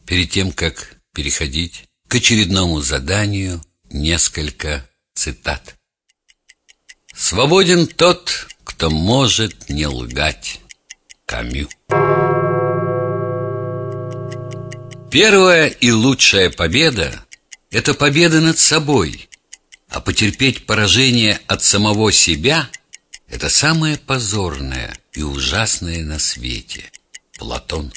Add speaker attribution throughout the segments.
Speaker 1: Перед тем, как переходить к очередному заданию, несколько цитат. «Свободен тот, кто может не лгать». Камю. Первая и лучшая победа – это победа над собой, а потерпеть поражение от самого себя – это самое позорное и ужасное на свете. Платон.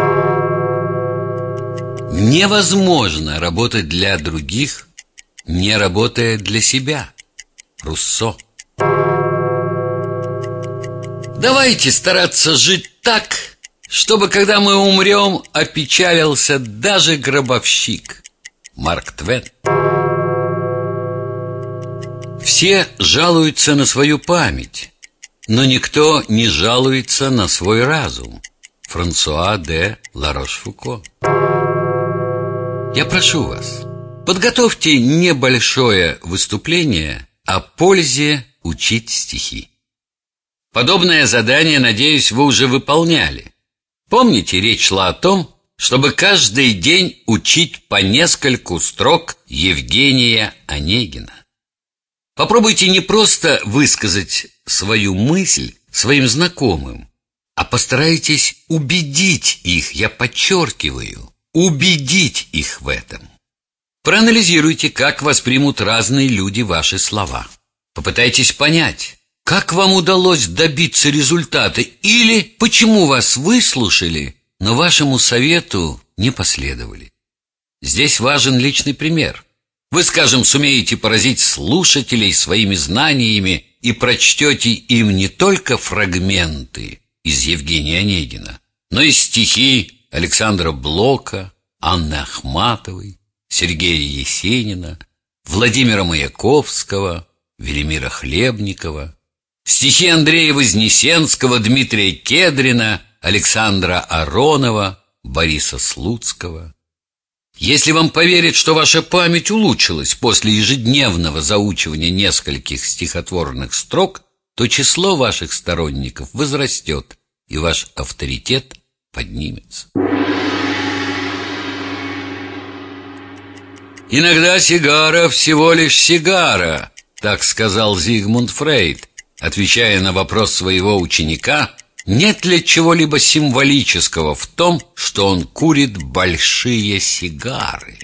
Speaker 1: Невозможно работать для других, не работая для себя. Руссо. Давайте стараться жить так, чтобы, когда мы умрем, опечалился даже гробовщик. Марк Твен. Все жалуются на свою память, но никто не жалуется на свой разум. Франсуа де Ларошфуко. Я прошу вас, подготовьте небольшое выступление о пользе учить стихи. Подобное задание, надеюсь, вы уже выполняли. Помните, речь шла о том, чтобы каждый день учить по нескольку строк Евгения Онегина. Попробуйте не просто высказать свою мысль своим знакомым, а постарайтесь убедить их, я подчеркиваю, убедить их в этом. Проанализируйте, как воспримут разные люди ваши слова. Попытайтесь понять, как вам удалось добиться результата или почему вас выслушали, но вашему совету не последовали. Здесь важен личный пример. Вы, скажем, сумеете поразить слушателей своими знаниями и прочтете им не только фрагменты из Евгения Онегина, но и стихи Александра Блока, Анны Ахматовой, Сергея Есенина, Владимира Маяковского, Велимира Хлебникова, стихи Андрея Вознесенского, Дмитрия Кедрина, Александра Аронова, Бориса Слуцкого. Если вам поверят, что ваша память улучшилась после ежедневного заучивания нескольких стихотворных строк, то число ваших сторонников возрастет, и ваш авторитет поднимется. «Иногда сигара всего лишь сигара», так сказал Зигмунд Фрейд, отвечая на вопрос своего ученика, нет ли чего-либо символического в том, что он курит большие сигары.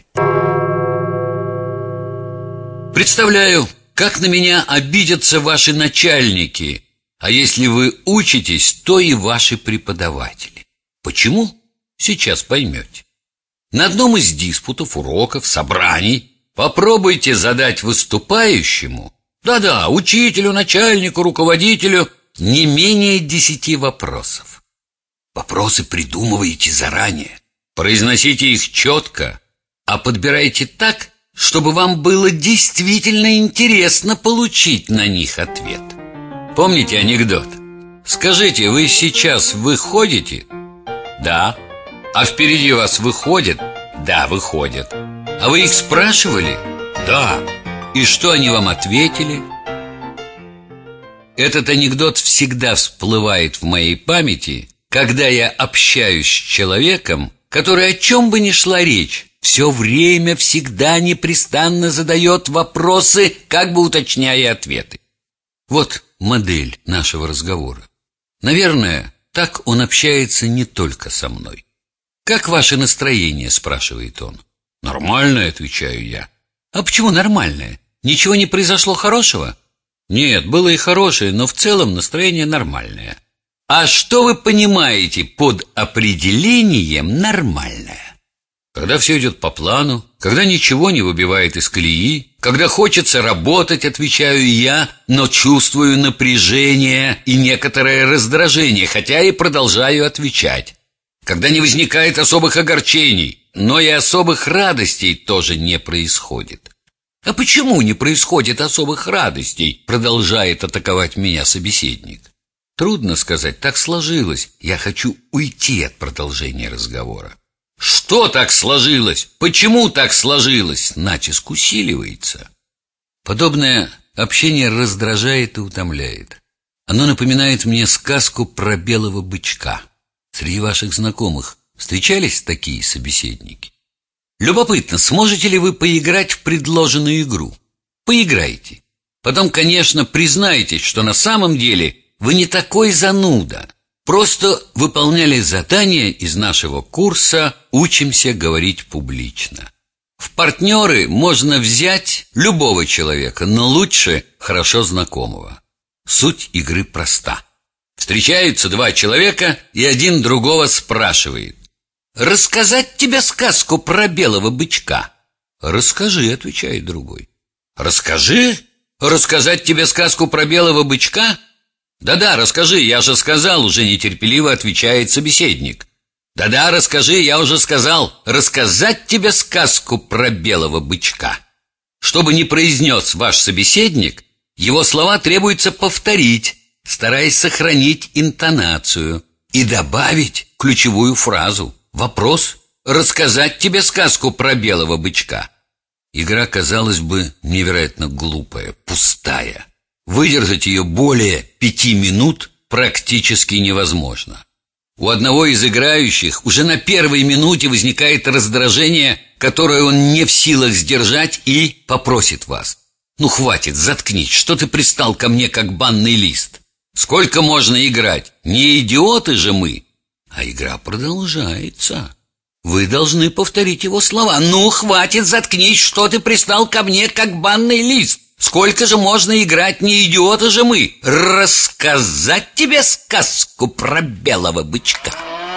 Speaker 1: Представляю, как на меня обидятся ваши начальники, а если вы учитесь, то и ваши преподаватели. Почему? Сейчас поймете. На одном из диспутов, уроков, собраний попробуйте задать выступающему, да-да, учителю, начальнику, руководителю, не менее 10 вопросов. Вопросы придумывайте заранее, произносите их четко, а подбирайте так, чтобы вам было действительно интересно получить на них ответ. Помните анекдот? Скажите, вы сейчас выходите? Да. А впереди вас выходят? Да, выходят. А вы их спрашивали? Да. И что они вам ответили? Этот анекдот всегда всплывает в моей памяти, когда я общаюсь с человеком, который, о чем бы ни шла речь, все время, всегда, непрестанно задает вопросы, как бы уточняя ответы. Вот модель нашего разговора. Наверное, так он общается не только со мной. «Как ваше настроение?» – спрашивает он. «Нормальное», – отвечаю я. «А почему нормальное? Ничего не произошло хорошего?» «Нет, было и хорошее, но в целом настроение нормальное». «А что вы понимаете под определением «нормальное»?» «Когда все идет по плану, когда ничего не выбивает из колеи, когда хочется работать», отвечаю я, но чувствую напряжение и некоторое раздражение, хотя и продолжаю отвечать. Когда не возникает особых огорчений, но и особых радостей тоже не происходит. «А почему не происходит особых радостей?» продолжает атаковать меня собеседник. Трудно сказать, так сложилось. Я хочу уйти от продолжения разговора. «Что так сложилось? Почему так сложилось?» Натиск усиливается. Подобное общение раздражает и утомляет. Оно напоминает мне сказку про белого бычка. Среди ваших знакомых Встречались такие собеседники? Любопытно, сможете ли вы поиграть в предложенную игру? Поиграйте. Потом, конечно, признаетесь, что на самом деле вы не такой зануда. Просто выполняли задание из нашего курса «Учимся говорить публично». В партнеры можно взять любого человека, но лучше хорошо знакомого. Суть игры проста. Встречаются два человека, и один другого спрашивает: «Рассказать тебе сказку про белого бычка?» «Расскажи», — отвечает другой. «Расскажи? Рассказать тебе сказку про белого бычка?» «Да-да, расскажи, я же сказал», — уже нетерпеливо отвечает собеседник. «Да-да, расскажи, я уже сказал, рассказать тебе сказку про белого бычка». Чтобы не произнес ваш собеседник, его слова требуется повторить, стараясь сохранить интонацию и добавить ключевую фразу. Вопрос: «Рассказать тебе сказку про белого бычка?» Игра, казалось бы, невероятно глупая, пустая. Выдержать ее более 5 минут практически невозможно. У одного из играющих уже на первой минуте возникает раздражение, которое он не в силах сдержать, и попросит вас: «Ну хватит, заткнись, что ты пристал ко мне, как банный лист? Сколько можно играть? Не идиоты же мы!» А игра продолжается. Вы должны повторить его слова: «Ну хватит, заткнись, что ты пристал ко мне, как банный лист? Сколько же можно играть, не идиоты же мы? Рассказать тебе сказку про белого бычка».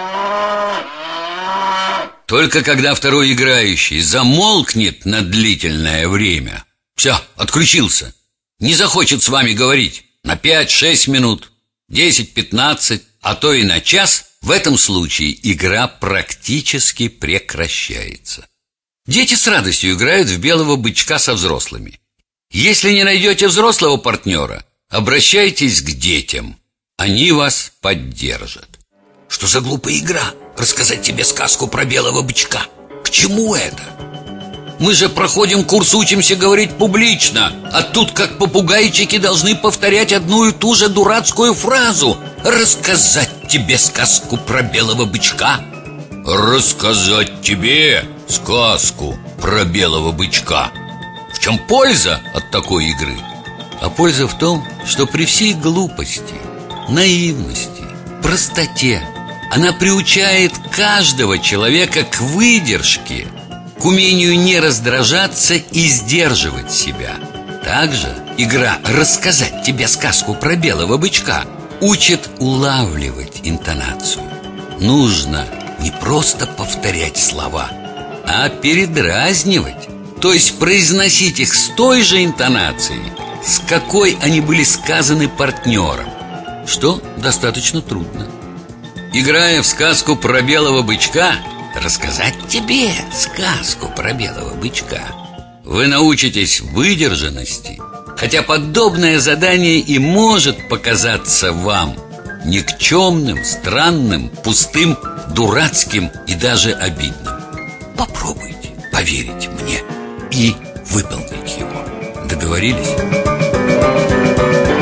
Speaker 1: Только когда второй играющий замолкнет на длительное время, все, отключился, не захочет с вами говорить на 5-6 минут, 10-15, а то и на час, в этом случае игра практически прекращается. Дети с радостью играют в белого бычка со взрослыми. Если не найдете взрослого партнера, обращайтесь к детям. Они вас поддержат. Что за глупая игра? Рассказать тебе сказку про белого бычка. К чему это? Мы же проходим курс «Учимся говорить публично», а тут как попугайчики должны повторять одну и ту же дурацкую фразу: «Рассказать тебе сказку про белого бычка». Рассказать тебе сказку про белого бычка. В чем польза от такой игры? А польза в том, что при всей глупости, наивности, простоте она приучает каждого человека к выдержке, к умению не раздражаться и сдерживать себя. Также игра «Рассказать тебе сказку про белого бычка» учит улавливать интонацию. Нужно не просто повторять слова, а передразнивать, то есть произносить их с той же интонацией, с какой они были сказаны партнером, что достаточно трудно. Играя в сказку про белого бычка, рассказать тебе сказку про белого бычка, вы научитесь выдержанности, хотя подобное задание и может показаться вам никчемным, странным, пустым, дурацким и даже обидным. Попробуйте поверить мне и выполнить его. Договорились?